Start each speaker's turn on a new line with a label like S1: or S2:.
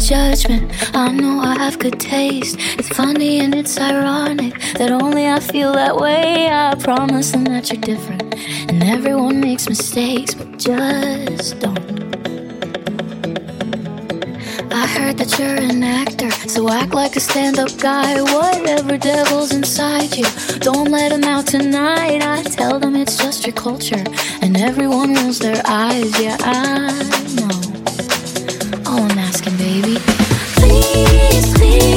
S1: judgment. I know I have good taste. It's funny and it's ironic that only I feel that way. I promise them that you're different, and everyone makes mistakes, but just don't. I heard that you're an actor, so act like a stand-up guy. Whatever devil's inside you, don't let him out tonight. I tell them it's just your culture, and everyone rolls their eyes. Yeah, I know. All I'm asking, baby, please, please.